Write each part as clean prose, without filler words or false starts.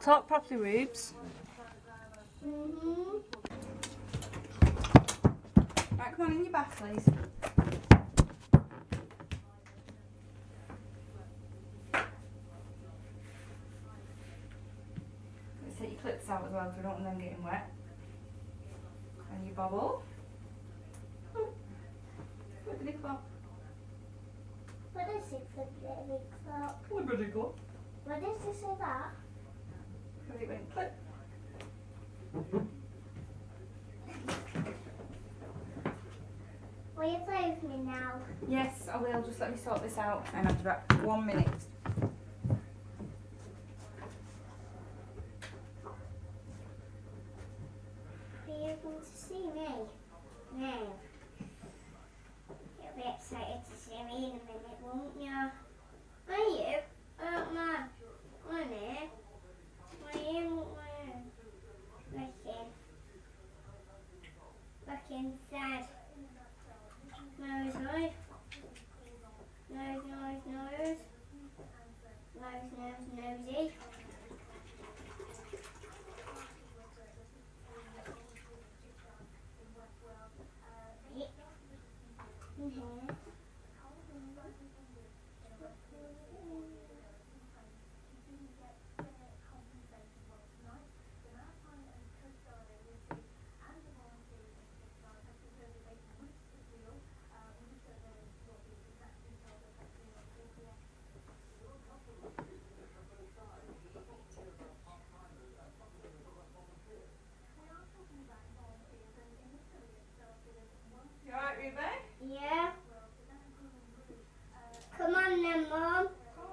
Talk properly, Rubes. Right, come on, in your bath, please. Let's take your clips out as well, because we don't want them getting wet. And your bobble. Flippity flop. What is it for the clock? Flippity flop. What is this about? Because it went clip. Will you play with me now? Yes, I will. Just let me sort this out. And I'll be back 1 minute. Are you going to see me? No. You'll be excited to see me in a minute, won't you? Are you? I don't know. Are you? Are you? Look inside. Nose, nose. Nose, nose, nose. Nose, nose, nosy. You alright, Ruby? Yeah. Come on then, Mum.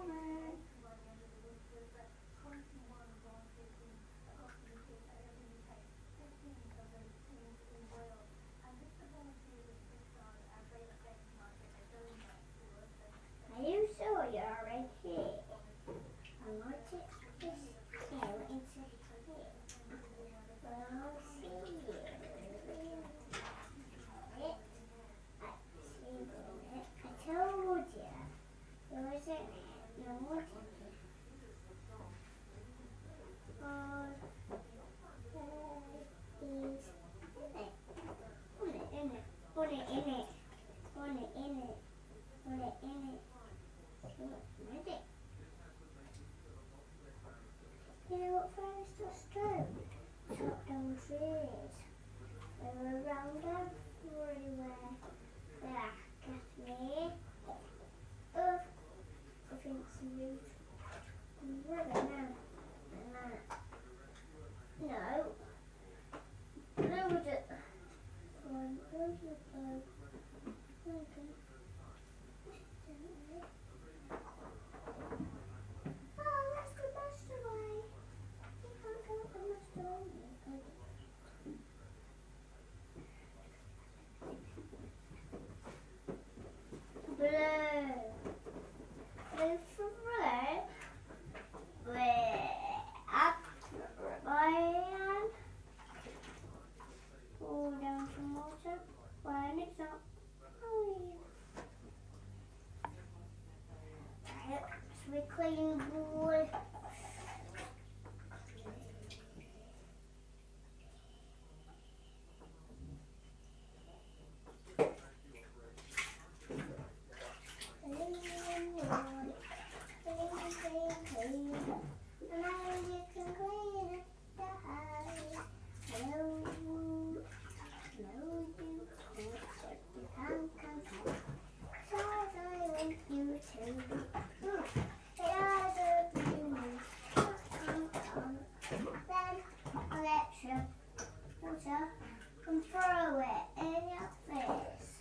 Are you sure you're right here? I want to this tail into here. I'll see you. I told you. There wasn't no water here. Put it in it. Put it in it. Put it in it. Ready? You know what friends just do? Chop down trees. They were around everywhere. Look at me. I think some roots. Where are they now? No. No, we just. Where's the bird? Okay. Oh, that's the best way. You can't go the best way. Blue. Blue for red. Up. Lion. Pull down some water. When it's up. So we clean wood. And throw it in your face.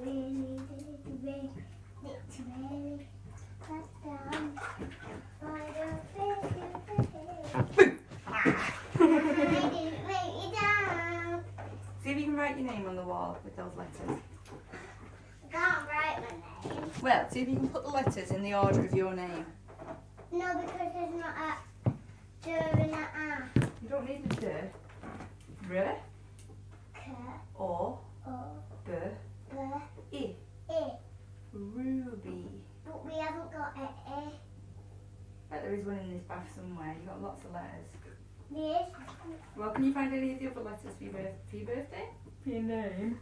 really, really, it's really let down by the feel. I didn't make you down. See if you can write your name on the wall with those letters. I can't write my name. Well, see if you can put the letters in the order of your name. No, because there's not a D and a A. You don't need the D. R, K, O, O, B, B, I. I. Ruby. But we haven't got an A. Bet there is one in this bath somewhere. You've got lots of letters. This. Well, can you find any of the other letters for your birthday? For your name?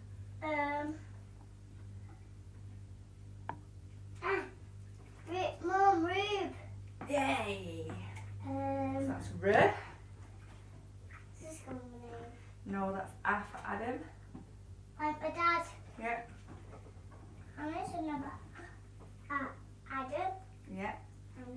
Mum, Rube. Yay! So Um, that's R. this is going to be name. No, that's A for Adam. I'm a dad. Yeah. And there's another Adam. Yeah. And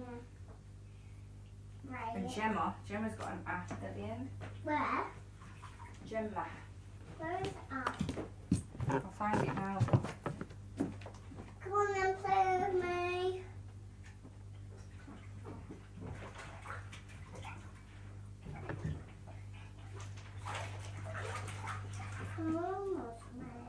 And right. Gemma. Gemma's got an A at the end. Where? Gemma. Where is A? I'll find it now. Come on then, play with me. Almost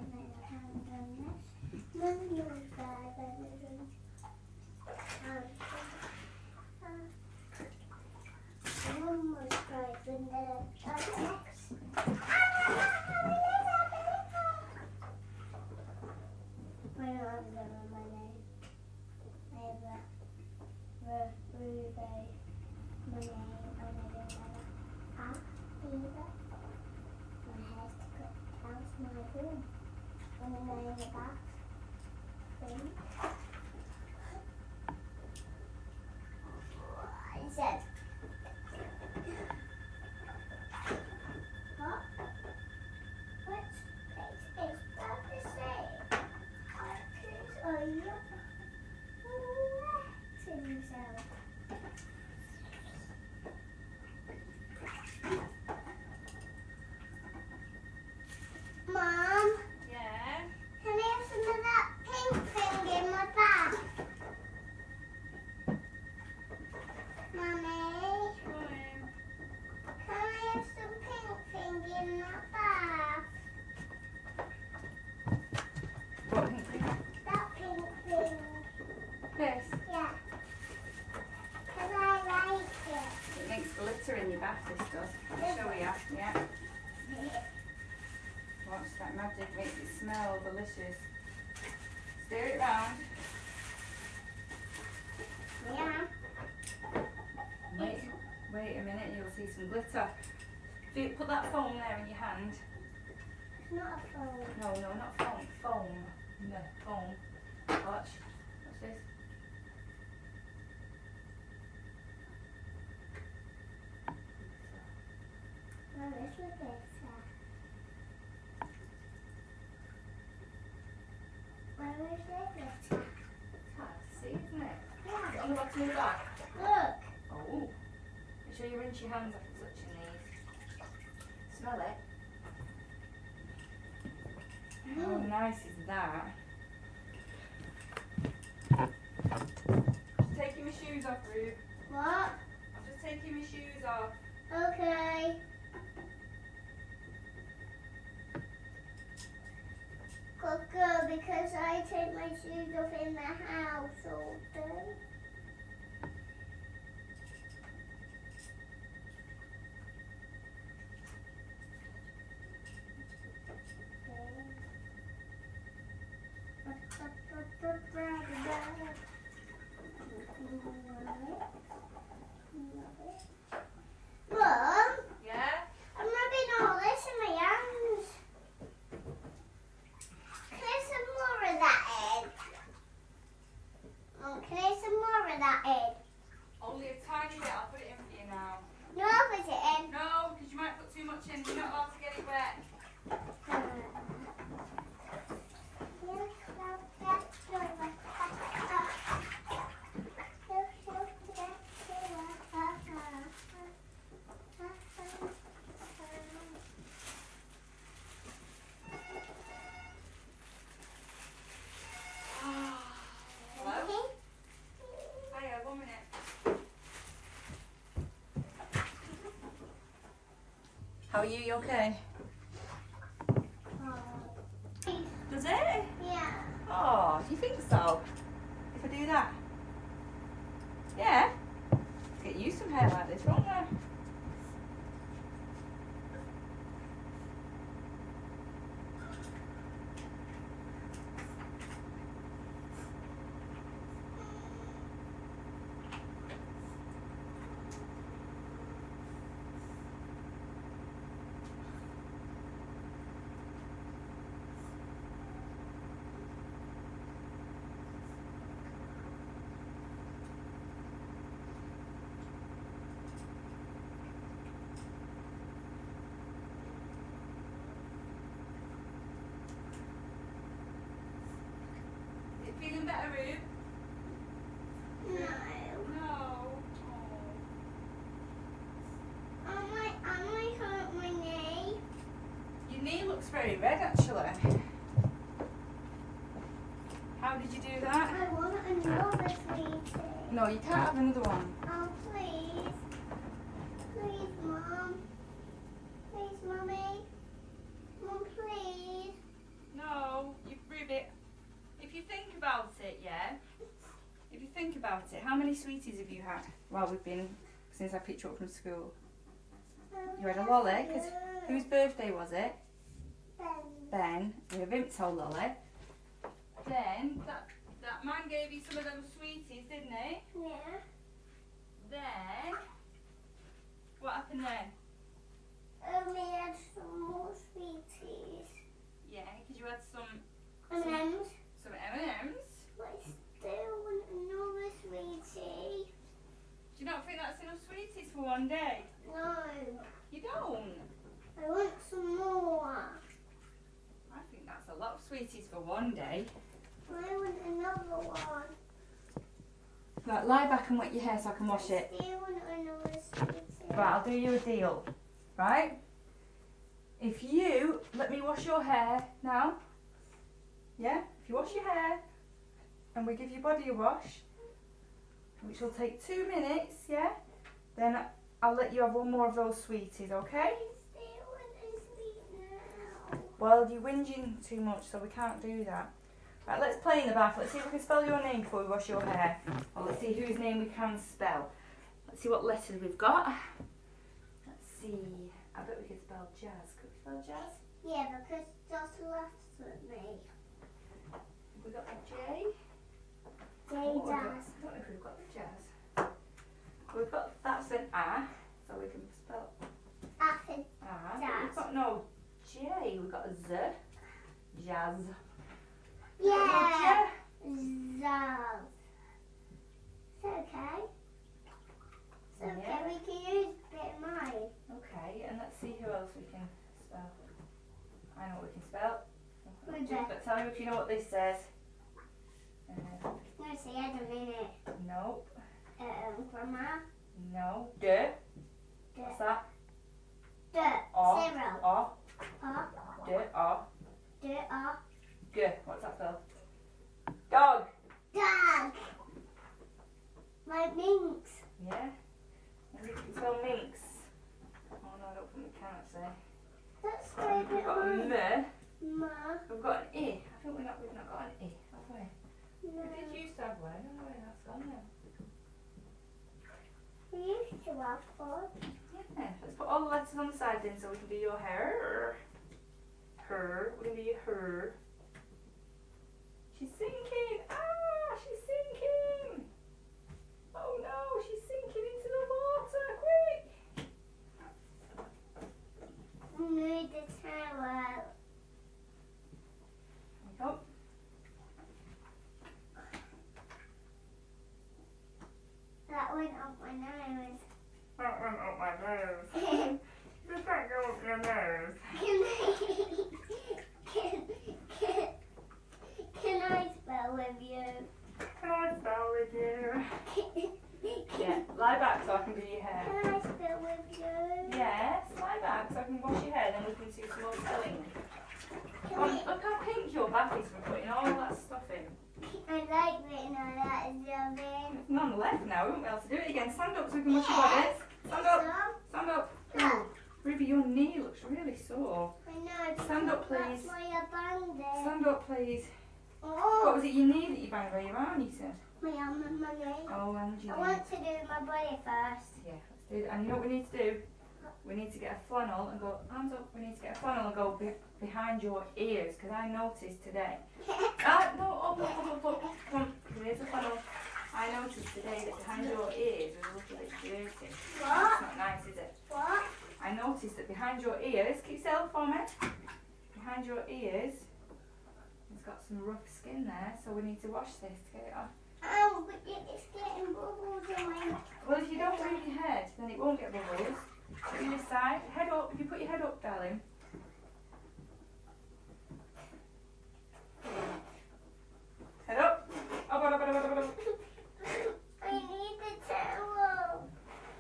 said, what? What place is that to say? Are you letting yourself? Mom, Yeah. can I have some of that pink thing in my bag? Mummy, can I have some pink thing in my bag? What pink thing? That pink thing, This. yeah. Because I like it. It makes glitter in your bath, this does. I'll show you. Yeah. Watch that magic, makes it smell delicious. Stir it round. Yeah. Wait a minute, you'll see some glitter. Put that foam there in your hand. It's not a phone. No, not foam. Foam. No, foam. Watch. Watch this. Oh, this was better. Where is it better? It's hard to see, isn't it? Yeah. Is it on the bottom of the bag? Look. Oh. Make sure you rinse your hands after touching these. Smell it. How nice is that? Just taking my shoes off, Rube. What? I'm just taking my shoes off. Okay. Good, because I take my shoes off in the house all day. Mum, Yeah? I'm rubbing all this in my hands. Can I have some more of that egg? Mum, can I have some more How are you? You okay? Oh. Does it? Yeah. Oh, do you think so? If I do that? Yeah? Get you some hair like this, won't I? Is it feeling better, Rube? No. No. I might hurt my knee. Your knee looks very red, actually. How did you do that? I want another sweetie. No, you can't have another one. Oh, please. Please, Mum. Please, Mummy. Mum, please. No, Rube, if you think about it, yeah? If you think about it, how many sweeties have you had while we've been, since I picked you up from school? You had a lolly, because whose birthday was it? Ben. You had a Vimto lolly. Then, that man gave you some of those sweeties, didn't he? Yeah. Then, what happened then? We had some more sweeties. Yeah, because you had some M&M's. M&M's. But I still want another sweetie. Do you not think that's enough sweeties for one day? No. You don't? I want some more. I think that's a lot of sweeties for one day. I want another one. Right, lie back and wet your hair so I can wash it. I still want another sweetie. Right, I'll do you a deal. Right? If you let me wash your hair now, yeah? If you wash your hair and we give your body a wash, which will take 2 minutes, yeah? Then I'll let you have one more of those sweeties, okay? I still want a sweet now. Well, you're whinging too much, so we can't do that. Right, let's play in the bath. Let's see if we can spell your name before we wash your hair. Or let's see whose name we can spell. Let's see what letters we've got. Let's see. I bet we could spell Jazz. Could we spell Jazz? Yeah, because Josh laughs at me. We got the J. J What have we got? Jazz. I don't know if we've got the Jazz. We've got, that's an A, so we can spell After A. Jazz. We've got no J. We've got a Z. Jazz. yeah. Zaz. It's okay. It's okay. Yeah. We can use a bit of mine. Okay, and let's see who else we can spell. I know what we can spell. Who's that? But tell me if you know what this says. No, see, I don't mean it. Nope. Grandma. No. D. D. What's that? D. O. Zero. O. O. D. O. D. O. G. What's that spell? Dog. Dog. My minx. Yeah. And you can spell minx. Oh no, I don't think we can actually. That's my We've got a bit M. Ma. We've got an I. I think we've not got an I, have we? No. We did used to have one. I don't know where that's gone now. We used to have one. Yeah. Let's put all the letters on the side then so we can do your hair. Her. We're going to do your her. She's sinking. Ah, she's sinking. Oh no, she's sinking into the water. Quick. Move the towel. There we go. That went up my nose. That went up my nose. Does that go up your nose? Can I spell with you? Can I spell with you? Yeah, lie back so I can do your hair. Can I spell with you? Yes, lie back so I can wash your hair, then we can do some more spelling. Can Oh, I, look how pink your bath is for putting all that stuff in. I like written all that as your name. There's none left now, we won't be able to do it again. Stand up so we can wash your body. Stand up, stand up. Ruby, you your knee looks really sore. I know. Stand up, That's please. why I banged it. Stand up, please. Oh. What was it, your knee that you banged or your arm, you said? My arm and my knee. Oh, and your I knee. want to do my body first. Yeah, let's do that. And you know what we need to do? We need to get a flannel and go, hands up, we need to get a flannel and go behind your ears, because I noticed today. No, up. Come on, here's the flannel. I noticed today that behind your ears was a little bit dirty. What? That's not nice, is it? What? I noticed that behind your ears, keep still for me. Behind your ears, it's got some rough skin there, so we need to wash this to get it off. Oh, but it's getting bubbles in my neck. Well, if you don't move your head, then it won't get bubbles. Do this side, head up. If you put your head up, darling. Head up. Up. I need the towel.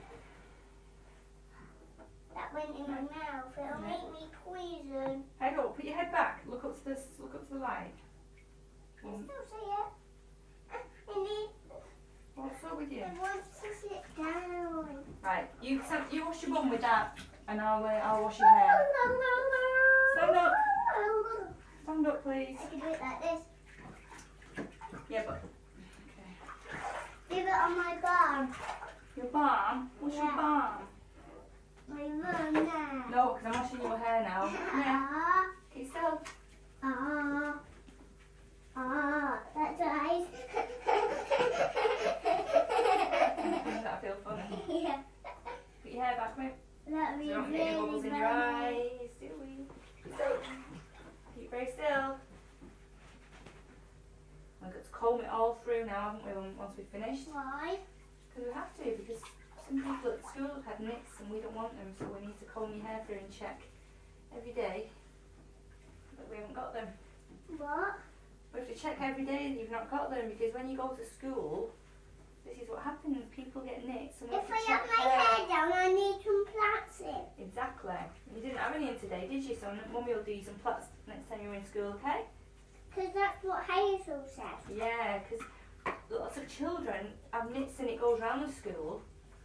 That went in my mouth. It'll make me poison. Head up. Put your head back. Look up to the light. I still say it. I need. What's up with you? I want to sit down. Right. You wash your bum with that, and I'll wash your hair. Stand up. Stand up, please. I can do it like this. Yeah, but Leave it on my bum. your balm. What's your Yeah. balm? My bum now. No, because I'm washing your hair now. Yeah. Keep still. That's nice. Does that feel funny? Yeah. Put your hair back, mate. That'd So be you don't get any bubbles in your eyes, do we? So, keep very still. We've got to comb it all through now, haven't we, once we've finished? Why? Because we have to, because some people at school have had nicks and we don't want them, so we need to comb your hair through and check every day that we haven't got them. What? We have to check every day that you've not got them, because when you go to school, this is what happens, people get nicks and we If have to I check have my hair down, I need some plaits in. Exactly. You didn't have any in today, did you? So Mummy will do you some plaits next time you're in school, okay? Because that's what Hazel said. Yeah, because lots of children have nits and it goes round the school.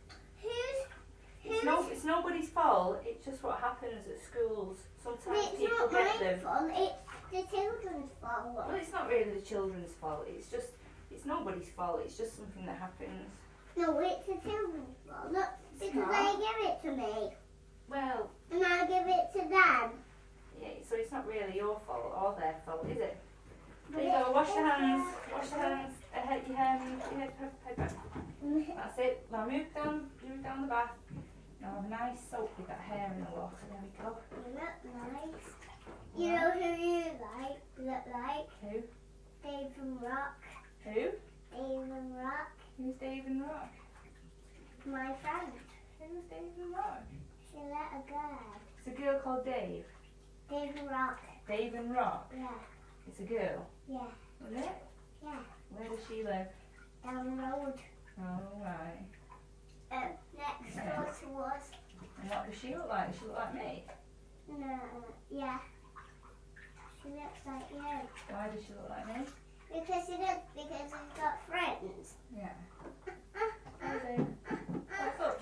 It's nobody's fault, it's just what happens at schools. Sometimes It's people not get my them. fault, it's the children's fault. Well, it's not really the children's fault, it's nobody's fault, it's just something that happens. No, it's the children's fault. Look, because not. they give it to me. Well, And I give it to them. yeah, so it's not really your fault or their fault, is it? But There you go, wash it's your hands, their wash your hands, your hair, head back. That's it. Now move down the bath. Now have a nice soak with that hair in the water. There we go. You look nice. You know who you look like? Who? Dave and Rock. Who? Dave and Rock. Who's Dave and Rock? My friend. Who's Dave and Rock? She let her go. It's a girl called Dave. Dave and Rock. Dave and Rock. Yeah. It's a girl. Yeah. Is it? Yeah. Where does she live? Down the road. Oh right. Next door to us. And what does she look like? Does she look like me? No. Yeah. She looks like you. Why does she look like me? Because she's got friends. Yeah. Hi Dave. What's up?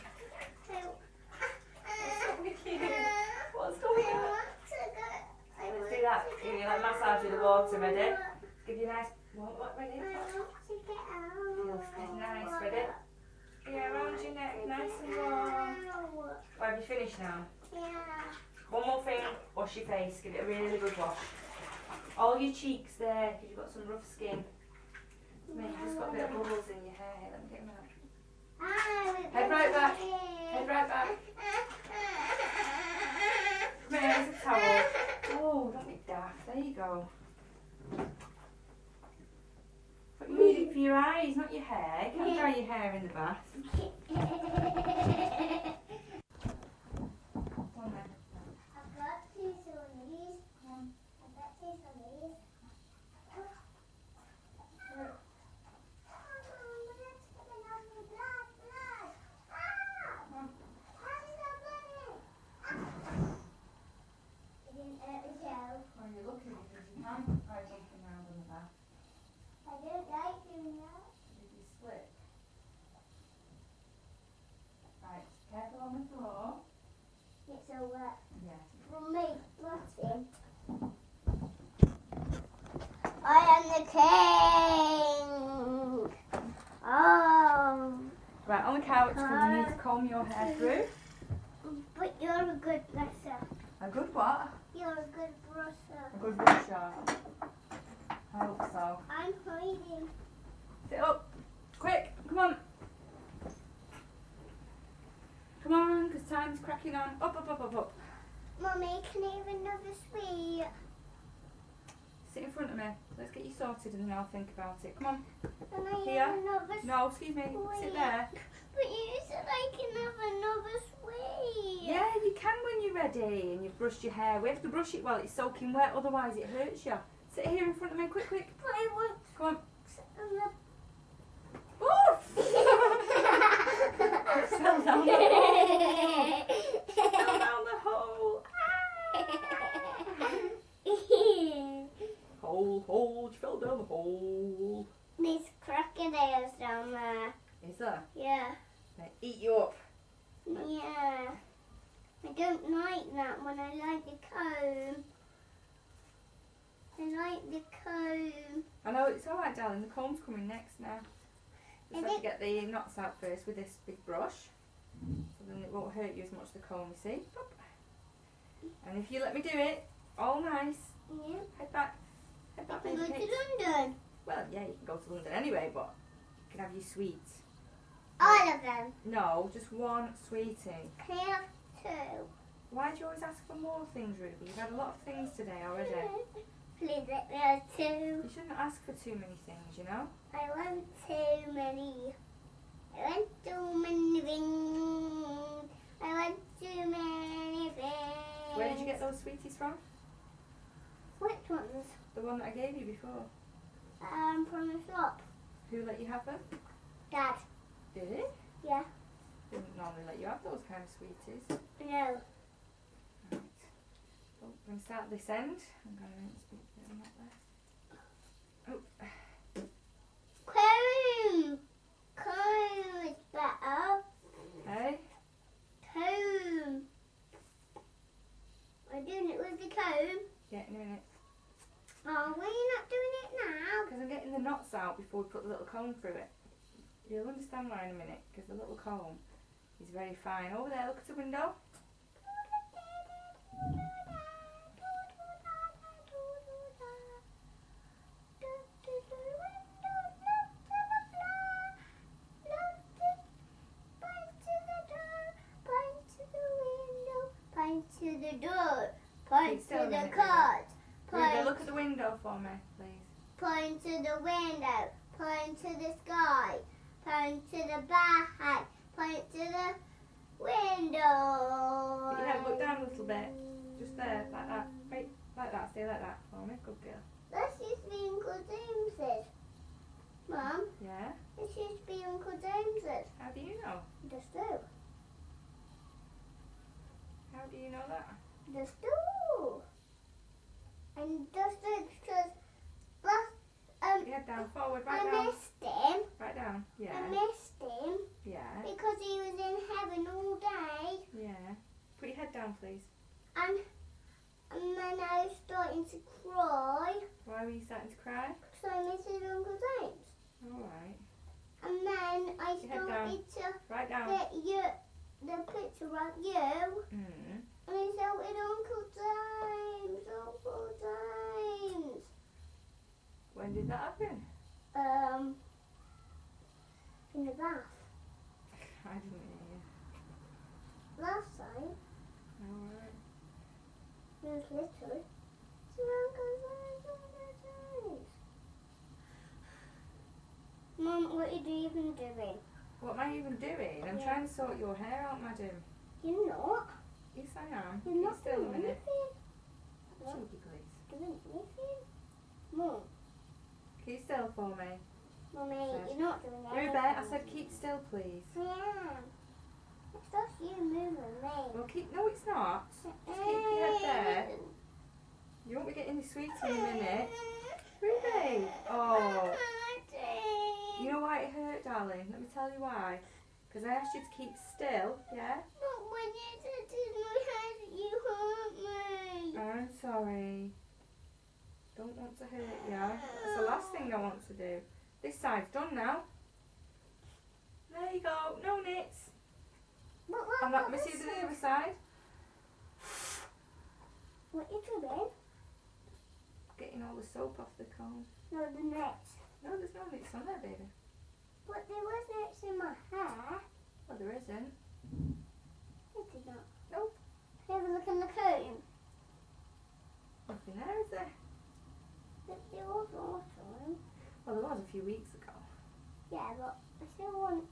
What's with you? What's going on? Let's do that. Give you like massage with the water, ready? Give you a nice what ready? Feels good, nice, ready? Yeah, around your neck, nice and warm. Well, have you finished now? Yeah. One more thing, wash your face, give it a really good wash. All your cheeks there, because you've got some rough skin. Maybe you've just got a bit of bubbles in your hair. Let me get them out. Head right back. Head right back. Come here, there's a towel. Oh, don't be daft. There you go. But you need it for your eyes, not your hair. You can't dry your hair in the bath. Come on then. I've got two sleeves. I've got two sleeves. Oh, you're lucky because you can't try jumping around in the bath. I don't like doing that. If you slip. Right, careful on the floor. It's so wet. I am the king. Oh. Right, on the couch because we need to comb your hair through. But you're a good brusher. A good what? You're a good brusher. A good brusher. I hope so. I'm hiding. Sit up. Quick, come on. Come on, because time's cracking on. Up, up, up, up, up. Mummy, can I have another sweet? Sit in front of me. Let's get you sorted and then I'll think about it. Come on. Can I Here. have another sweet? No, excuse me. Sit there. But you said I can have another sweet. Yeah, you can when you're ready and you've brushed your hair. We have to brush it while it's soaking wet, otherwise it hurts you. Sit here in front of me, quick, quick. But I want Come on. another. Oh! Fell down the hole. Fell down the hole. Hole, you fell down the hole. There's crocodiles down there. Is there? Yeah. They eat you up. Yeah. I don't like that one. I like the comb. I like the comb. I know, it's alright darling, the comb's coming next now. Just have to get the knots out first with this big brush. So then it won't hurt you as much, the comb, you see. Pop. And if you let me do it, all nice. Yeah. Head back. Head I back, can baby go to cakes. London. Well, yeah, you can go to London anyway, but you can have your sweets. All of them. No, just one sweetie. Can I have two? Why do you always ask for more things, Ruby? You've had a lot of things today already. Please let me have two. You shouldn't ask for too many things, you know? I want too many. I want too many things. I want too many things. Where did you get those sweeties from? Which ones? The one that I gave you before. From the shop. Who let you have them? Dad. Did he? Yeah. Didn't normally let you have those kind of sweeties. No. Right. Oh, I'm going to start this end. I'm going to speak a bit on that there. Oh. Comb. Comb is better. Hey? Comb. I'm doing it with the comb. Yeah, in a minute. Oh, why are you not doing it now? Because I'm getting the knots out before we put the little comb through it. You'll understand why in a minute, because the little comb is very fine. Over there, look at the window. Point to the door. Point Keep still to a the minute, card. Ruby, Point, look at the window for me, please. point to the window. Point to the sky. Point to the bag. Point to the window. Put your head, look down a little bit. Just there, like that. Right, like that. Stay like that for me. Good girl. This used to be Uncle James's. Mum, Yeah? this used to be Uncle James's. How do you know? The stove. How do you know that? The stove. And the stove because Put your head down, forward, right I down. missed him. Right down. Yeah. I missed him Yeah. because he was in heaven all day. Yeah. Put your head down, please. And then I was starting to cry Why were you starting to cry? because I missed Uncle James. Alright. And then I Your head down. started to Right down. get the picture of you. Mm. And I shouted, Uncle James, Uncle James. When did that happen? In the bath. I didn't hear you. Last time, Alright. he was little. So Uncle James, Uncle James. Mum, what are you even doing? What am I even doing? I'm Yeah. trying to sort your hair out, madam. You're not. Yes, I am. You're Keep not still a doing minute. anything. What? Cheeky, please. Doing anything? Mum, Keep still for me. Mummy, Said. you're not doing anything. Ruby, I said keep still, please. I am. It's just you moving me. Well, keep. No, it's not. Just keep your head there. You won't be getting the sweets in a minute. Ruby. Oh. You know why it hurt, darling? Let me tell you why. Because I asked you to keep still, yeah? But when you did in my head, you hurt me. I'm sorry. Don't want to hurt you. That's the last thing I want to do. This side's done now. There you go. No nits. And let me see the other side. What are you doing? Getting all the soap off the comb. No, the nets. No, there's no nits on there, baby. But there was nets in my hair. Well, there isn't. Is there not? Nope. Have a look in the comb. Nothing there, is there? But there was water. Well, there was a few weeks ago. Yeah, but I still want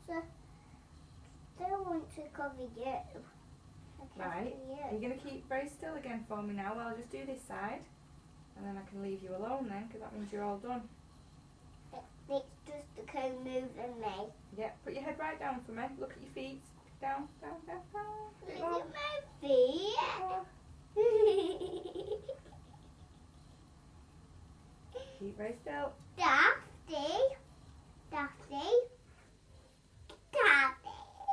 to cover you. Right. Are you going to keep very still again for me now? Well, I'll just do this side. And then I can leave you alone then, because that means you're all done. It's just the comb moving me. Yeah, put your head right down for me. Look at your feet. Down, down, down, down. Bit Look more. at my feet. More. Keep very still. Daphne. Daphne. Daphne.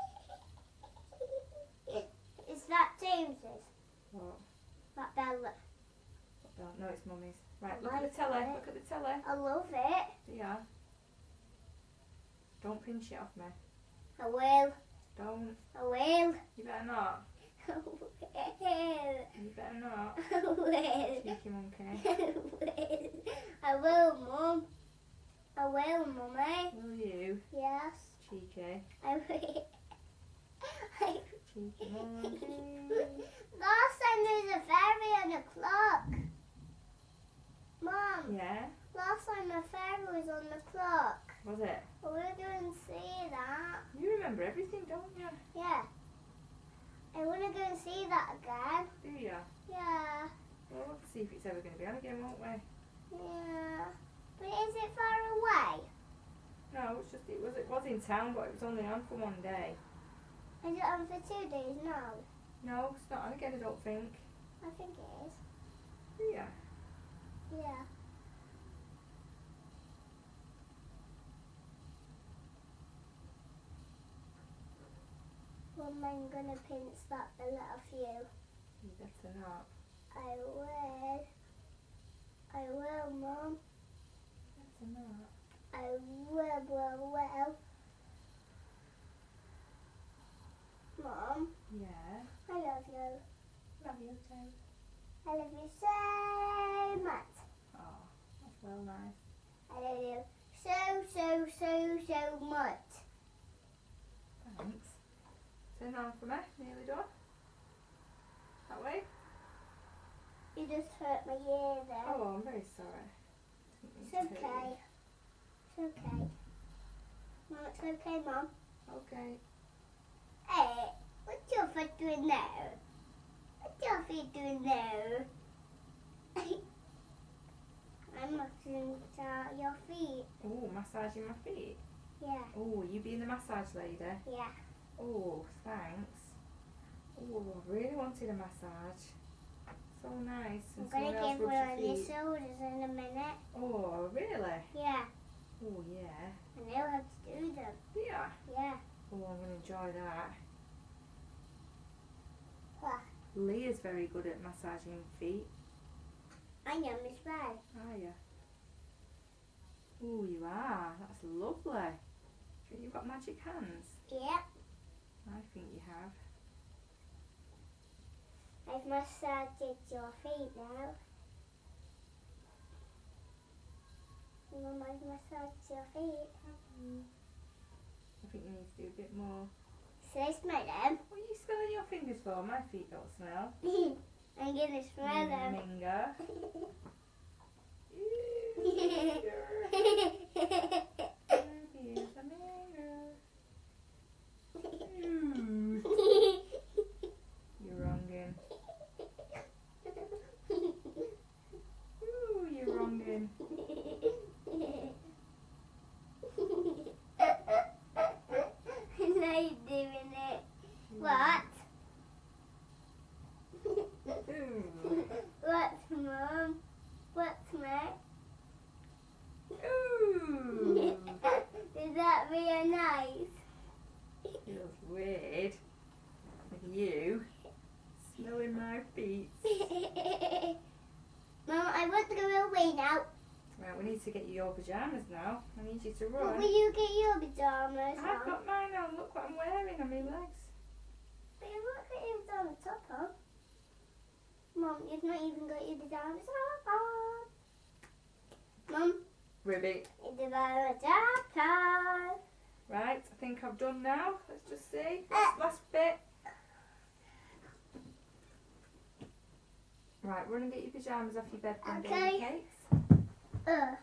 Is that James's? What? That Bella. No, it's mummy's. Right, look at the telly. Look at the telly. I love it. Yeah. Don't pinch it off me. I will. Don't. I will. You better not. I will. You better not. I will. Cheeky monkey. I will, Mum. I will, Mummy. Will you? Yes. Cheeky. I will. Cheeky monkey. Last time there was a fairy on the clock. Mum, Yeah? last time a fairy was on the clock. Was it? I want to go and see that. You remember everything, don't you? Yeah. I want to go and see that again. Do you? Yeah. Well, we'll have to see if it's ever going to be on again, won't we? Yeah. But is it far away? No, it's just it was in town, but it was only on for one day. Is it on for 2 days now? No, it's not on again, I don't think. I think it is. Do you? Yeah. Well, I'm gonna pinch that a little few. You better not. I will. I will, Mum. Better not. I will. Mum, Yeah. I love you. Love you too. I love you so much. Oh, that's well nice. I love you so much. Thanks. Turn around for me. Nearly done. That way. You just hurt my ear there. Oh, I'm very sorry. It's okay. It's okay. Mum, it's okay, Mum. Okay. Hey, what's your foot doing there? What's your feet doing there? I'm massaging your feet. Oh, massaging my feet. Yeah, Oh, you being the massage lady? yeah. Oh, thanks. Oh, I really wanted a massage. So nice. I'm And gonna someone else give rubs one on your your feet. shoulders in a minute. Oh, really? Yeah, Oh, yeah. I know how to do them. Yeah. Yeah. Oh, I'm going to enjoy that. Ah. Leah's very good at massaging feet. I am as well. Are you? Oh, you are. That's lovely. Do you think you've got magic hands? Yep. I think you have. I've massaged your feet now. Mum, I've massaged your feet. I think you need to do a bit more. Should I smell them? What are you smelling your fingers for? My feet don't smell. I'm gonna smell them. Minga. Here's a minga. You're wronging. Ooh, you're wronging. Now you're doing it. What? Ooh. What's Mum? What's Matt? Ooh. Is that real nice? Feels weird. With you smelling my feet. Mum, I want to go away now. Right, we need to get you your pyjamas now. I need you to But run. will you get your pyjamas I've on? got mine on. Look what I'm wearing on my legs. But you've not got your on the top on. Mum, you've not even got your pyjamas on. Mum, Ruby. your pyjamas on. Right, I think I've done now. Let's just see. Last bit. Right, run and get your pyjamas off your bed then, Okay. baby cakes.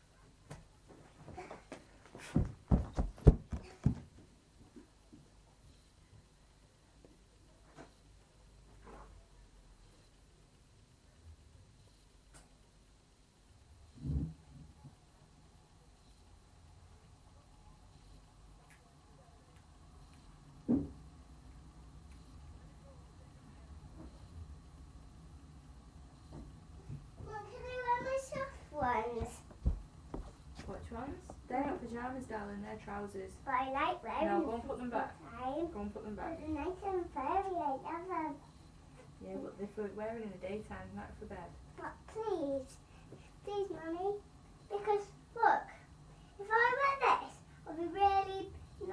Mum, can I wear my soft ones? Which ones? They're not pyjamas, darling. They're trousers. But I like wearing No, them. go and put them back. Time. Go and put them back. They're nice and furry, I love them. Yeah, but they're for wearing in the daytime, not for bed. But please, Mummy, because look, if I wear this, I'll be really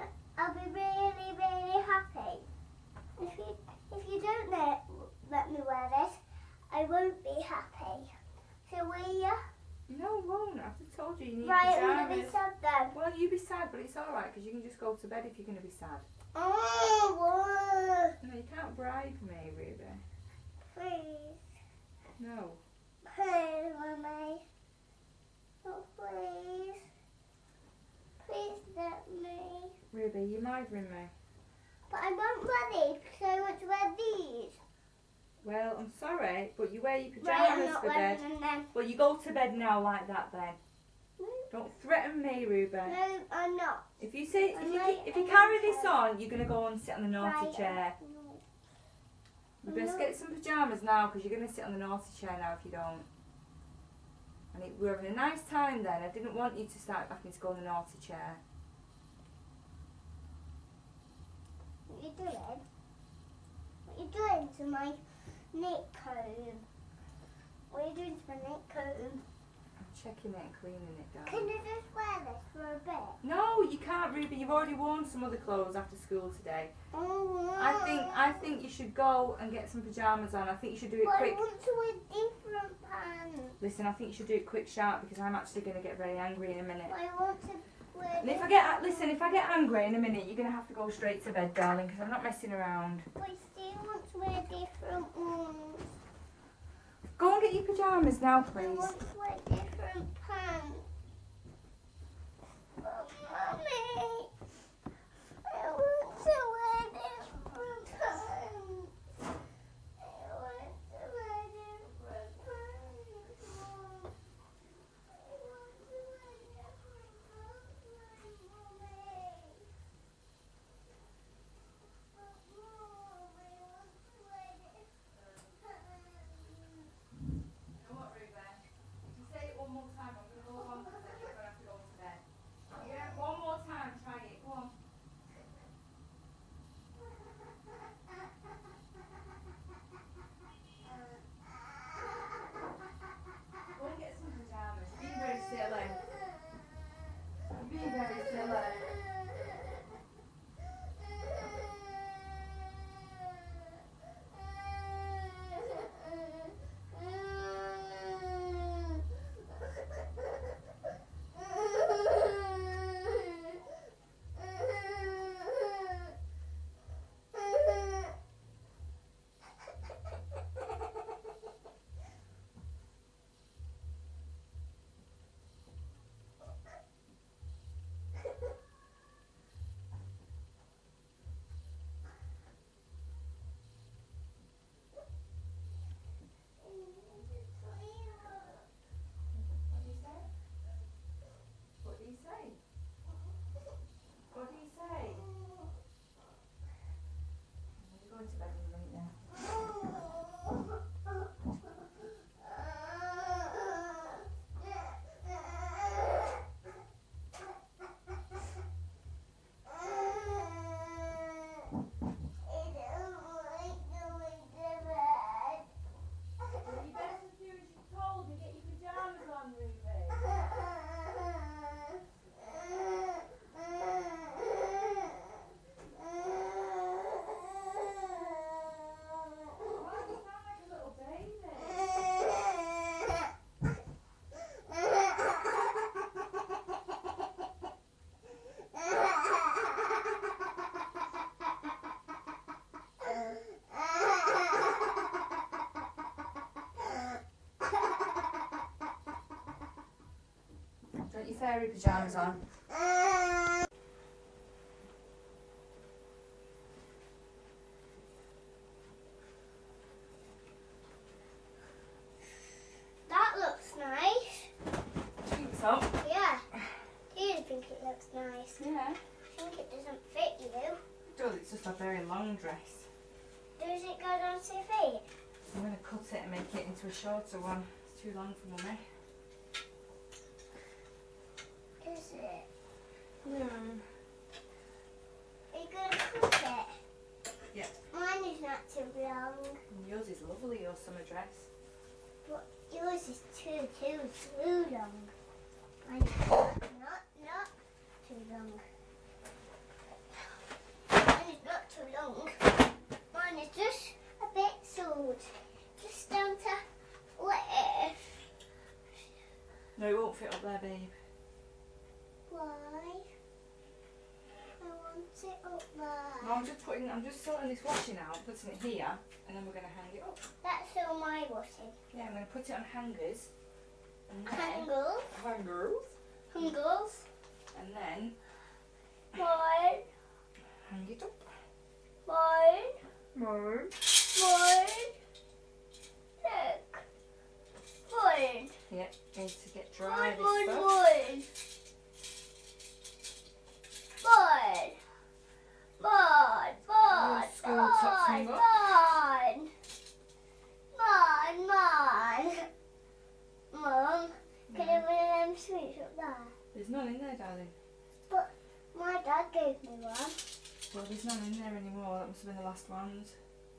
happy. If you don't let me wear this, I won't be happy. So will you? No, I won't. I've just told you you need Right, pyjamas. I'm gonna be sad then. Well, you be sad, but it's alright because you can just go to bed if you're going to be sad. Oh, what? No, you can't bribe me, Ruby. Please, No. please, Mummy. Oh, please. Please let me. Ruby, you're mithering me. But I won't wear these because I want to wear these. Well, I'm sorry, but you wear your Right, I'm pyjamas not for wearing bed. them then. Well, you go to bed now like that then. No, Don't threaten me, Ruby. no, I'm not. If you say Right, if you I'm carry okay. this on, you're gonna go and sit on the naughty Right, chair. no. You best get some pyjamas now because you're gonna sit on the naughty chair now if you don't. And we're having a nice time then. I didn't want you to start having to go on the naughty chair. What are you doing? What are you doing to my neck comb? What are you doing to my neck comb? I'm checking it and cleaning it down. Can I just wear this for a bit? No, you can't, Ruby. You've already worn some other clothes after school today. Oh, I think you should go and get some pyjamas on. I think you should do it but quick. I want to wear different pants. Listen, I think you should do it quick, sharp, because I'm actually going to get very angry in a minute. I want to wear And if I get angry in a minute, you're going to have to go straight to bed, darling, because I'm not messing around. But I still want to wear different ones. Go and get your pyjamas now, I please. want to wear different pants. But Mummy, I want to wear different pants. I want to wear different pants, Mum. I want to wear different pants, Mummy. But Mum, I want to wear different pants. You know what, Ruby? If you say it one more time, I'm going to go on fairy pyjamas on. That looks nice. I think so. Yeah. Do you think it looks nice? Yeah. I think it doesn't fit you. It does, it's just a very long dress. Does it go down to your feet? I'm going to cut it and make it into a shorter one. It's too long for Mummy. Is it? No. Are you going to cut it? Yeah. Mine is not too long. And yours is lovely, your summer dress. But yours is too long. Mine is not too long. Mine is not too long. Mine is just a bit short. Just down to left. No, it won't fit up there, babe. Why? I want it up there. No, I'm just sorting this washing out, putting it here, and then we're going to hang it up. That's all my washing. Yeah, I'm going to put it on hangers. And then, Hangles. hangers. Hangles. And then One. hang it up. One. No. One. Look. One. Yeah, needs to get dry, this One. stuff. One. School tops hung up. Mum, can you bring them sweets up there? There's none in there, darling. But my dad gave me one. Well, there's none in there anymore. That must have been the last ones.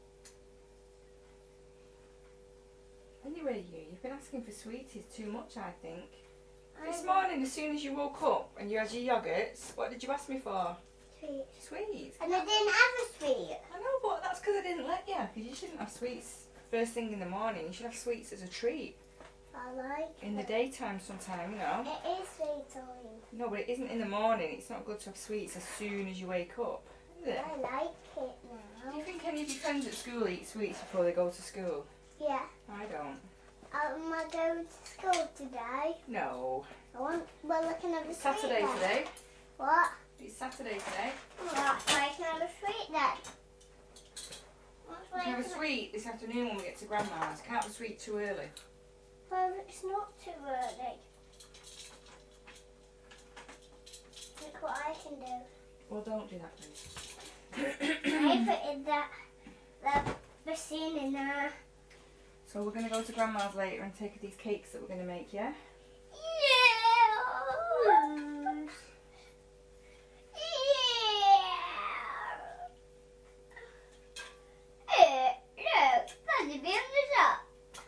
Anyway, you've been asking for sweeties too much, I think. This morning, as soon as you woke up and you had your yogurts, what did you ask me for? Sweets. Sweets. And I didn't have a sweet. I know, but that's because I didn't let you. Because you shouldn't have sweets first thing in the morning. You should have sweets as a treat. I like In the it. daytime sometime, you know. It is sweet time. No, but it isn't in the morning. It's not good to have sweets as soon as you wake up, is it? I like it Do you now. think any of your friends at school eat sweets before they go to school? Yeah. I don't. Am I going to school today? No. We're looking at the It's Saturday sweet then. today. What? It's Saturday today. That's why I can have a sweet then. That's We why can I have a sweet this afternoon when we get to Grandma's. Can't have a sweet too early. Well, it's not too early. Look what I can do. Well, don't do that, please. I put in the machine in there. So we're going to go to Grandma's later and take these cakes that we're going to make, yeah? Yeah. Look, Daddy, be on the top.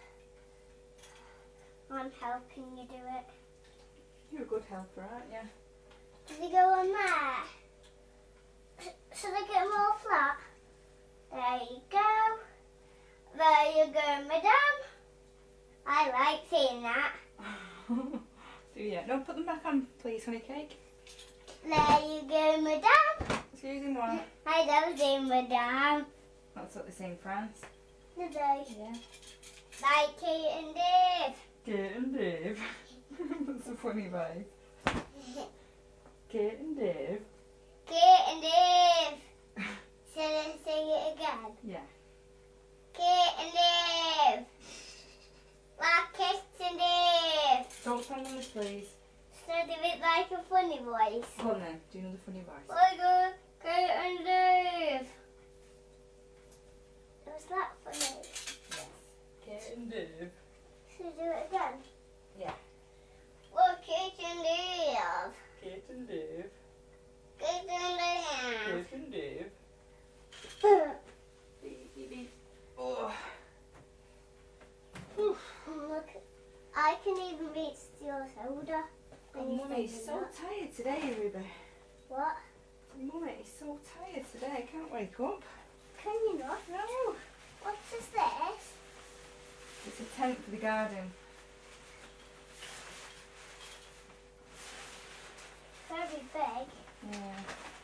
I'm helping you do it. You're a good helper, aren't you? Does he go on there? Should I get them all flat? There you go. There you go, madam. I like seeing that. Do you? No, put them back on, please, honey cake. There you go, madam. Excuse me, what? I love seeing madam. That's what they say in France. Do they? Yeah. Like Kate and Dave. Kate and Dave. That's a funny vibe. Kate and Dave. Kate and Dave. Shall I say it again? Yeah. Kate and Dave. Like Kate and Dave. Don't stand on this, please. So do it like a funny voice. Go on then, do another funny voice. Like a Kate and Dave. Was that funny? Yes. Kate and Dave. Should we do it again? Yeah. Look, Kate and Dave. Kate and Dave. Kate and Dave. Kate and Dave. Beep, beep, beep. Oh. Whew. Look, I can even beat your soda. Oh, Mummy is so tired today, Ruby. What? Mummy is so tired today. I can't wake up. Can you not? No. What is this? It's a tent for the garden. Very big. Yeah.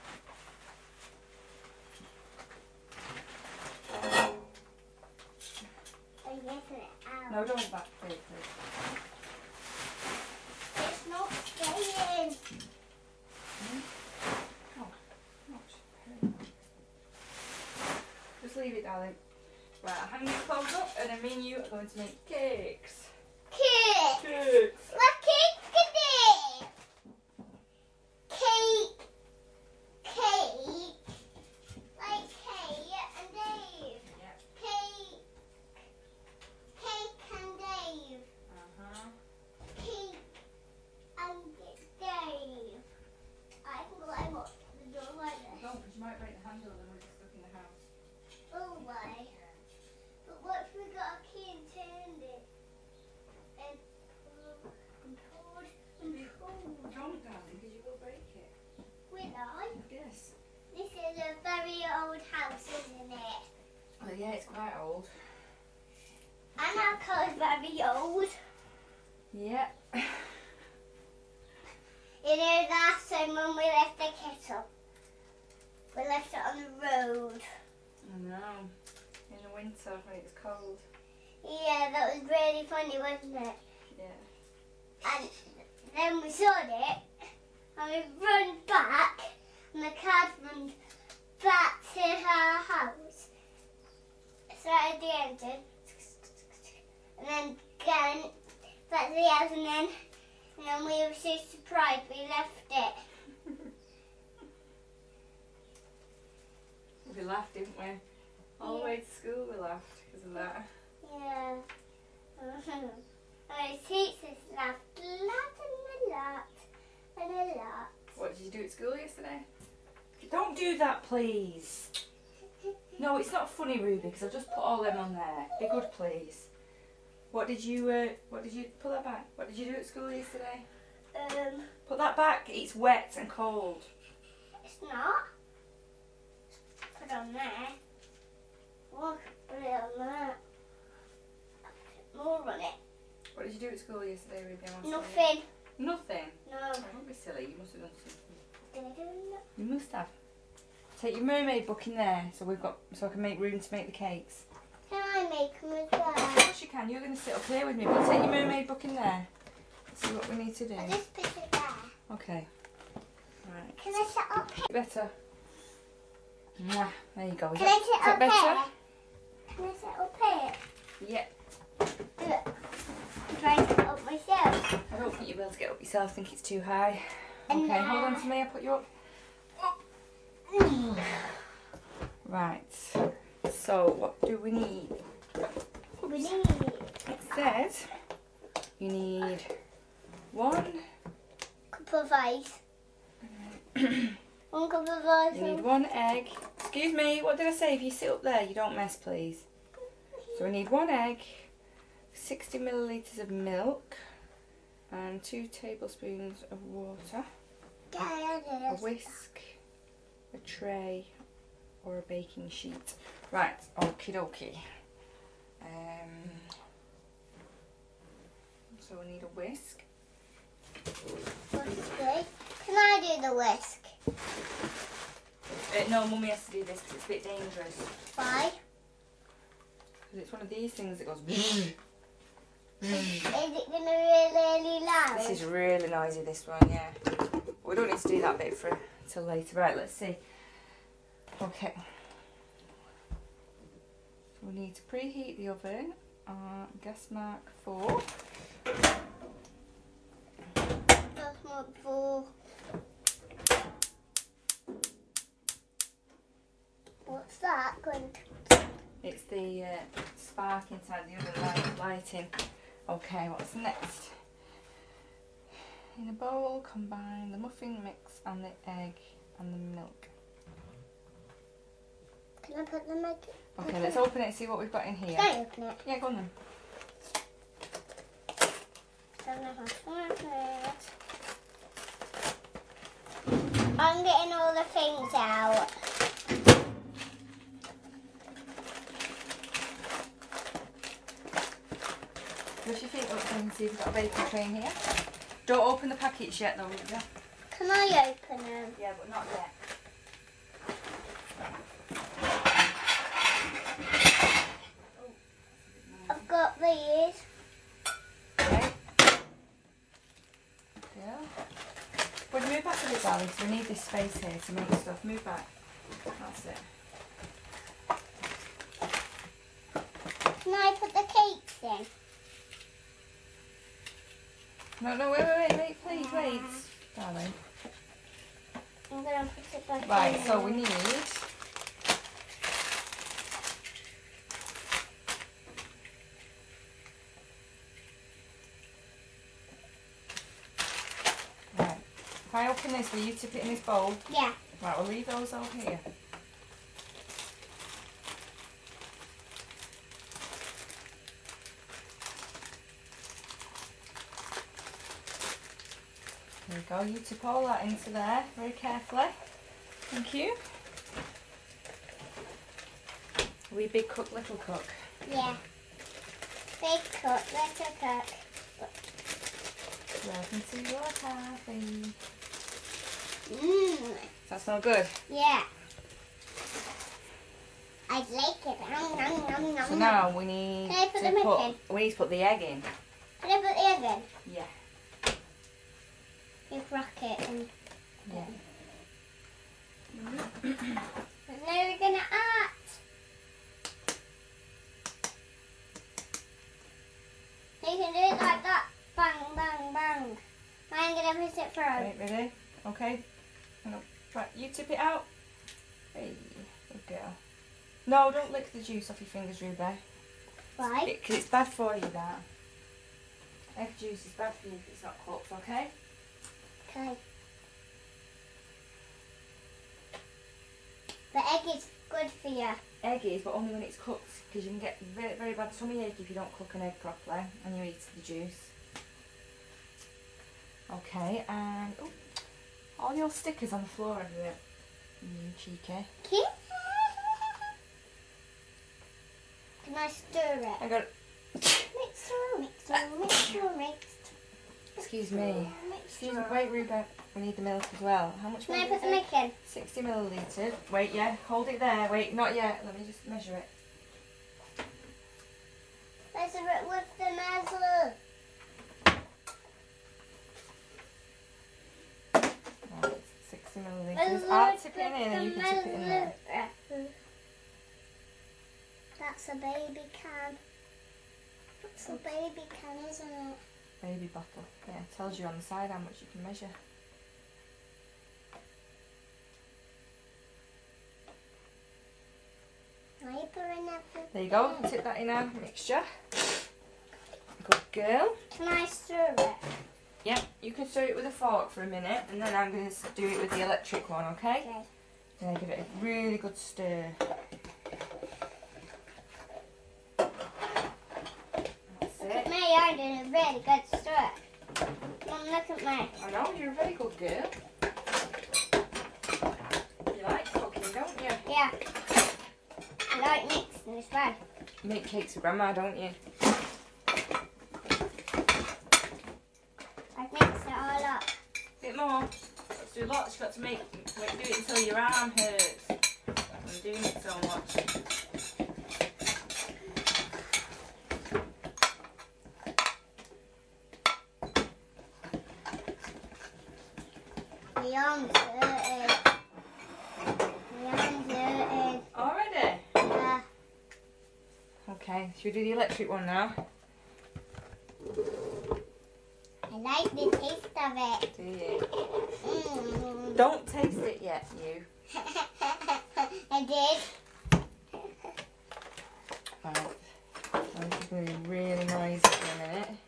I'm getting it out. No, don't back, please. It's not staying. leave it, darling. Right, I'll hang these clothes up and then me and you are going to make cakes. Cake. Cakes. What cake today? Cake. Cake. Like Kate and Dave. Yep. Cake. Cake and Dave. Uh-huh. Cake and Dave. I can climb up the door like this. Don't, because you might break the handle and we're just stuck in the house. Oh, why? But what if we got a key and turned it? And pulled and pulled. Don't, darling, because you will break it. Will I? Yes. This is a very old house, isn't it? Well, yeah, it's quite old. And our car's very old. Yeah. You know, last time when we left the kettle, we left it on the road. I know. In the winter when it was cold. Yeah, that was really funny, wasn't it? Yeah. And then we saw it, and we run back, and the car runs back to our house. Started the engine, and then going back to the house, and then we were so surprised we left it. We laughed, didn't we? All the way to school we laughed because of that. Yeah. Our teachers laughed a lot and a lot. What did you do at school yesterday? Don't do that, please. No, it's not funny, Ruby, because I've just put all them on there. Be good, please. What did you put that back? What did you do at school yesterday? Put that back. It's wet and cold. It's not. Put it on there. Look, put it on there. More on it. What did you do at school yesterday, Ruby? I want to know. Nothing. Nothing? No. Oh, don't be silly. You must have done something. Did I do that? You must have. Take your mermaid book in there so I can make room to make the cakes. Can I make them as Of well? course you can. You're going to sit up here with me, but take your mermaid book in there. See what we need to do. I just put it there. Okay. Right. Can I sit up here? Better. Mwah. There you go. Is Can I sit that up better? here? Can I sit up here? Yeah. Look. I'm trying to sit up myself. I don't think you'll be able to get up yourself. I think it's too high. And Okay, hold on to me. I'll put you up. Right. So, what do we need? We need It says you need 1. cup of ice. 1 cup of ice. You need 1 egg. Excuse me, what did I say? If you sit up there, you don't mess, please. So we need 1 egg, 60 millilitres of milk, and 2 tablespoons of water, a whisk, a tray, or a baking sheet. Right, okie dokie. So we need a whisk. Whisk. Can I do the whisk? No, Mummy has to do this because it's a bit dangerous. Why? Because it's one of these things that goes. Is it going to be really loud? This is really noisy, this one, yeah. We don't need to do that bit till later. Right, let's see. Okay. So we need to preheat the oven on gas mark 4. That's not full. What's that going to? It's the spark inside the oven lighting. Okay, what's next? In a bowl, combine the muffin mix and the egg and the milk. Can I put the egg? Okay, let's open it and see what we've got in here. Can I open it? Yeah, go on then. I'm getting all the things out. Brush your feet up so you can see if we've got a baking tray in here. Don't open the packets yet though, Lydia. Can I open them? Yeah, but not yet. I've got these. Okay. Yeah. Well, move back a bit, darling, because we need this space here to make stuff. Move back. That's it. Can I put the cakes in? No, wait, please, wait. Darling. I'm going to put it back in. Right, so we need... Right, if I open this, will you tip it in this bowl? Yeah. Right, we'll leave those over here. There we go, you tip all that into there very carefully. Thank you. Are we big cook, little cook? Yeah. Big cook, little cook. Welcome to your cafe. Mmm. Does that smell good? Yeah. I like it. Nom, nom, nom, nom, So now we need Can I put to the milk in? we need to put the egg in. Can I put the egg in? Yeah. You rock it and Yeah. and now we're gonna add. You can do it like that. Bang, bang, bang. I'm gonna push it through. Right, ready? Okay. Hang on. Right, you tip it out. Hey, good girl. No, don't lick the juice off your fingers, Ruby. Why? Because it's bad for you, that. Egg juice is bad for you if it's not cooked, okay? Okay. The egg is good for you. Egg is, but only when it's cooked, because you can get very, very bad tummy ache if you don't cook an egg properly and you eat the juice. Okay, and oh, all your stickers on the floor everywhere. You cheeky. Okay. Can I stir it? I got. Mix, mix. Excuse me. Excuse me. Wait, Ruby. We need the milk as well. How much Can milk I put is the it? milk in? 60 millilitres. Wait, yeah. Hold it there. Wait, not yet. Let me just measure it. Measure it with the muzzle. Right, 60 millilitres. I'll tip it in and you can tip it in there. That's a baby can. That's a baby can, isn't it? Baby bottle. Yeah, it tells you on the side how much you can measure. Are you pouring everything? There you go. Tip that in our mixture. Good girl. Can I stir it? Yep, you can stir it with a fork for a minute and then I'm going to do it with the electric one, okay? Okay. Yeah, give it a really good stir. That's Look at it. me, I'm doing a really good stir. Mum, look at me. I know, you're a very good girl. You like cooking, don't you? Yeah. I like mixing as well. You make cakes for Grandma, don't you? I've mixed it all up. Bit more. Let's do lots. You've got to do it until your arm hurts. I'm doing it so much. The arm's hurting. The arm's hurting. Already? Yeah. Okay, should we do the electric one now? I like the taste of it. Do you? Mm. Don't taste it yet, you. I did. Right. This is going to be really noisy for a minute.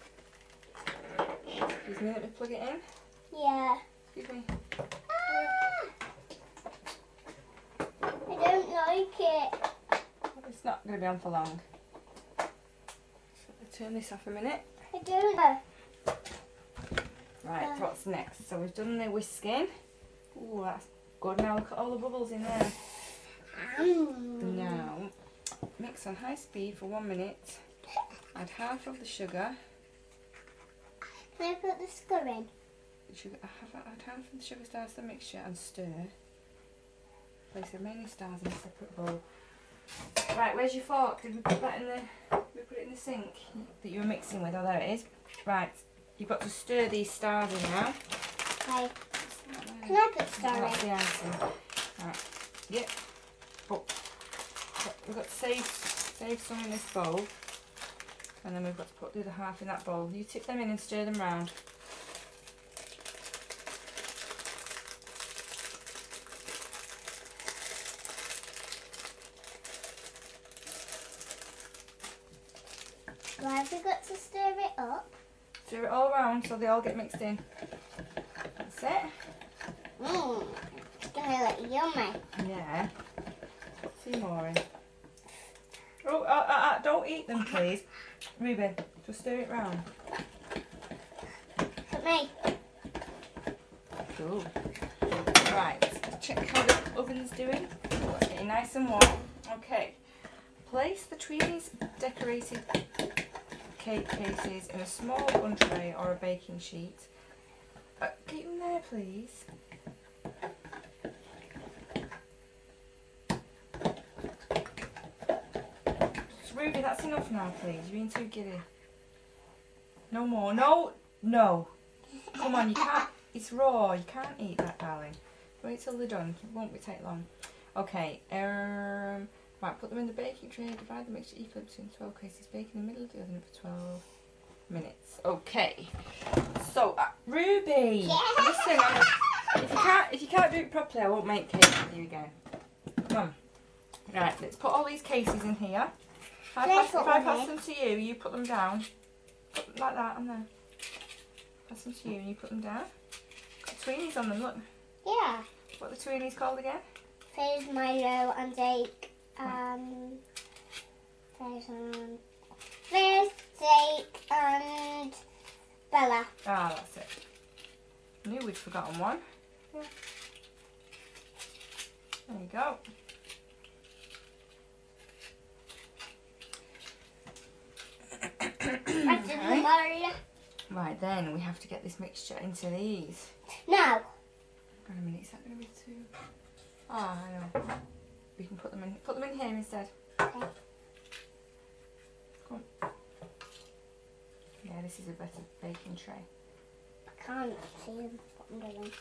Excuse me, let me plug it in. Yeah. Excuse me. I don't like it. It's not going to be on for long. So I'll turn this off a minute. I don't know. Right, what's next? So we've done the whisking. Ooh, that's good. Now look at all the bubbles in there. Now, mix on high speed for 1 minute. Add half of the sugar. Can I put the sugar in? Add half of the sugar stars to the mixture and stir. Place the remaining stars in a separate bowl. Right, where's your fork? Did we put that in the? Did we put it in the sink that you were mixing with? Oh, there it is. Right, you've got to stir these stars in now. Okay. Can I put star That's in? the icing. Right. Yep. But we've got to save Save some in this bowl. And then we've got to put the other half in that bowl. You tip them in and stir them round. Why have we got to stir it up? Stir it all round so they all get mixed in. That's it. It's gonna look yummy. Yeah. Put a few more in. Oh, don't eat them, please. Ruby, just stir it round. For me. Cool. Right, check how the oven's doing. Oh, it's getting nice and warm. Okay. Place the Tweenies decorated cake cases in a small bun tray or a baking sheet. Keep them there, please. Ruby, that's enough now, please. You're being too giddy. No more. No, no. Come on, you can't. It's raw. You can't eat that, darling. Wait till they're done. It won't take long. Okay. Right, put them in the baking tray. Divide the mixture equally between 12 cases. Bake in the middle of the oven for 12 minutes. Okay. So, Ruby, listen. If you can't do it properly, I won't make cake with you again. Come on. Right, let's put all these cases in here. If I pass them to you, you put them down. Put them like that on there. Pass them to you and you put them down. Got Tweenies on them, look. Yeah. What are the Tweenies called again? Fizz, Milo, and Jake. Fizz, Jake, and Bella. Ah, that's it. I knew we'd forgotten one. Yeah. There you go. Okay. Right, then we have to get this mixture into these. No. Hang on a minute, is that going to be too... Ah, I know. We can put them in here instead. Okay. Come on. Yeah, this is a better baking tray. I can't see them. What I'm doing.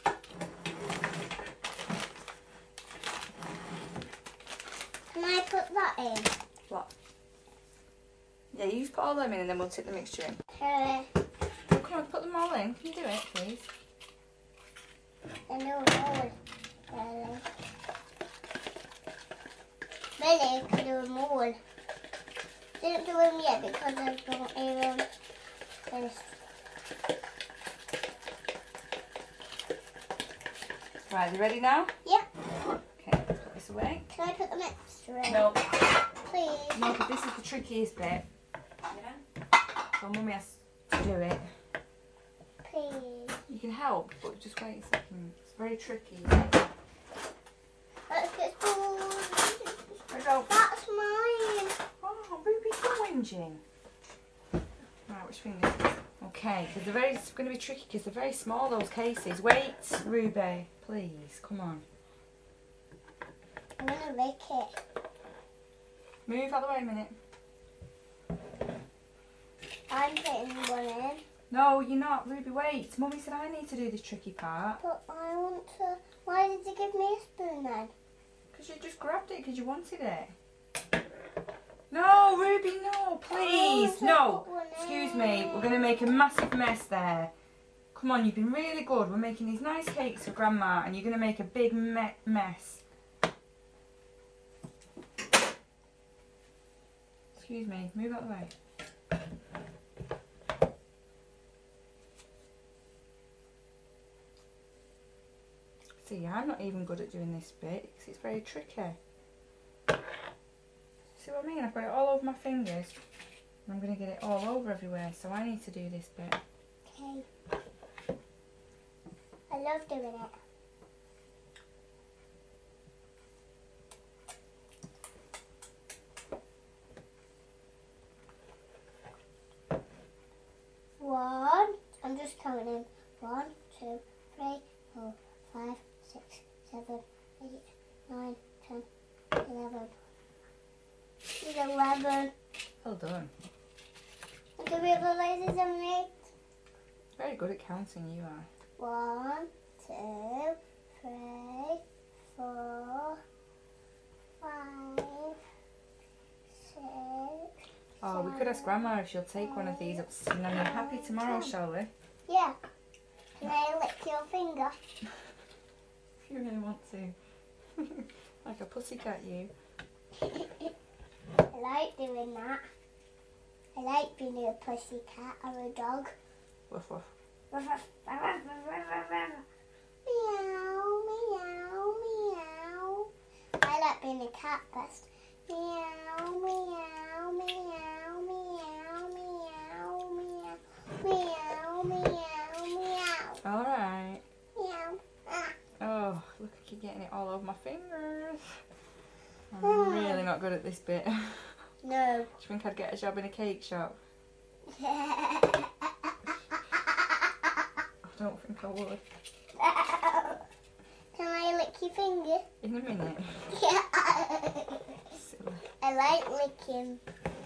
Can I put that in? What? Yeah, you just put all them in and then we'll tip the mixture in. Okay. Oh, come on, put them all in. Can you do it, please? I know more. Really, can do more. Didn't do them yet because I don't even finish. Right, you ready now? Yeah. Okay, put this away. Can I put the mixture in? No. Please. No, but this is the trickiest bit. Yeah? So Mummy has to do it. Please. You can help, but just wait a second. It's very tricky. Let's get spoons. I don't... That's mine. Oh, Ruby's whinging. Right, which finger? Okay, because it's going to be tricky because they're very small, those cases. Wait, Ruby, please, come on. I'm going to make it. Move out of the way a minute. I'm putting one in. No, you're not, Ruby, wait. Mummy said I need to do this tricky part. But I want to... Why did you give me a spoon then? Because you just grabbed it because you wanted it. No, Ruby, no, please. No, excuse me. We're going to make a massive mess there. Come on, you've been really good. We're making these nice cakes for Grandma and you're going to make a big mess. Excuse me, move out of the way. See, I'm not even good at doing this bit because it's very tricky. See what I mean? I've got it all over my fingers and I'm going to get it all over everywhere, so I need to do this bit. Okay. I love doing it. One, I'm just counting in. 1, 2, 3, 4, 5, 6, 7, 8, 9, 10, 11. There's 11. Well done. And do we realise there's only 8? Very good at counting, you are. 1, 2, 3, 4, 5, 6, Oh, we could ask Grandma if she'll take one of these up to see Nanny Happy tomorrow, shall we? Yeah. Can I lick your finger? If you really want to. Like a pussycat, you. I like doing that. I like being a pussycat or a dog. Woof woof. Meow, meow, meow. I like being a cat best. Meow, meow, meow, meow, meow, meow, meow, meow, meow. Alright. Meow. Ah. Oh, look, I keep getting it all over my fingers. I'm really not good at this bit. Do No. you think I'd get a job in a cake shop? I don't think I would. Can I lick your finger? In a minute. Yeah. Silly. I like licking.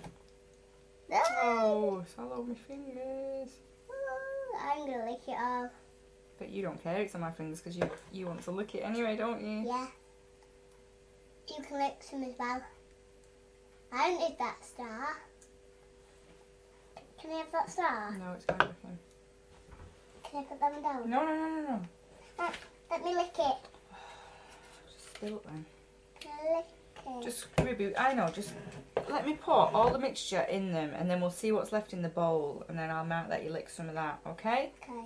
Oh, it's all over my fingers. I'm going to lick it off. But you don't care it's on my fingers because you want to lick it anyway, don't you? Yeah. You can lick some as well. I don't need that star. Can I have that star? No, it's fine with him. Can I put them down? No. Let me lick it. Just spill it then. Can I lick it? Just reboot. I know, just let me put all the mixture in them and then we'll see what's left in the bowl and then I might let you lick some of that, okay? Okay.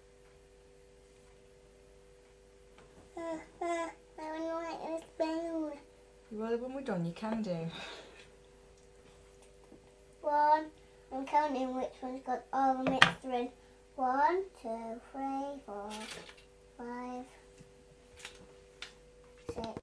I want to lick this bowl. Well, when we're done, you can do. One. I'm counting which one's got all the mixture in. 1, 2, 3, 4, 5, 6.